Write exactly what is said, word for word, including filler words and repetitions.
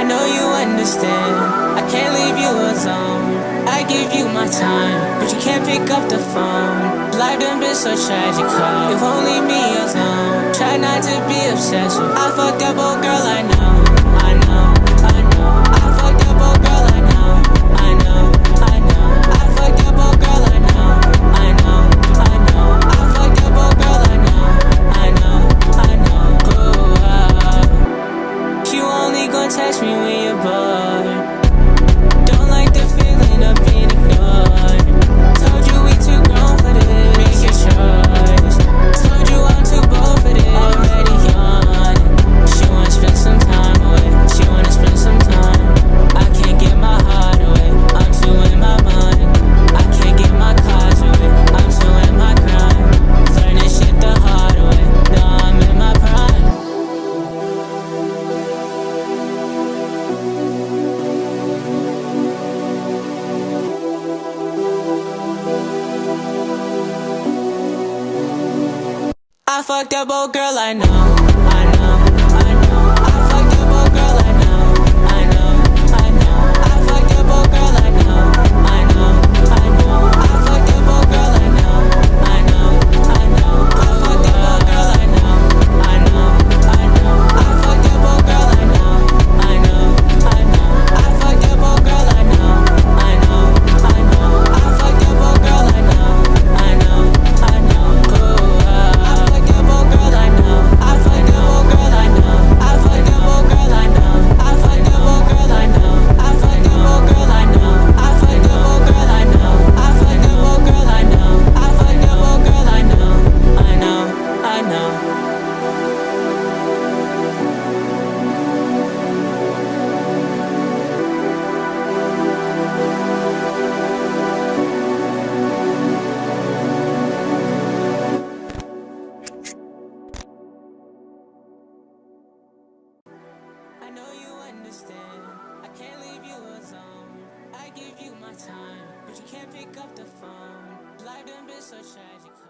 know you understand, I can't leave you alone. I give you my time, but you can't pick up the phone. Life done been so tragic, huh? If only me alone. Try not to be obsessive. I fucked up, oh girl, I know, I know, I know. I fucked up, oh girl, I know, I know, I know. I fucked up, oh girl, I know, I know, I know. I fucked up, oh girl, I know, I know, I know. Ooh, uh, you only gon' text me when you're bored. Don't like the feeling of being ignored. Told you we too grown for this. Make your choice. Told you I'm too bold for this. Already yawning. She wanna spend some time away. She wanna spend some time. I can't get my heart away. I'm too in my mind. I can't get my cars away. I'm too in my grind. Learning shit the hard way. Now I'm in my prime. I fucked up, oh girl, I know, I know, I know. I fucked up, oh girl, I know, I know, I know. I fucked up, oh girl, I know, I know, I know. I fucked up, oh girl, I know, I know, I know. I fucked up, oh girl, I know, I know, I know. I fucked up, oh girl, I know, I know, I know. I fucked up, oh girl, I know, I know, I know. I fucked up, oh girl, I know, I know, I know. Ooh, uh, I fucked up, oh girl, I know. I fucked up, oh girl, I know. I fucked up, oh girl, I know. I fucked up, oh girl, I know. I fucked up, oh girl, I know. I fucked up, oh girl, I know. I fucked up, oh girl, I know. I fucked up, oh girl, I know. I know, I know. I know you understand, I can't leave you alone. I give you my time, but you can't pick up the phone. Life done been so tragic.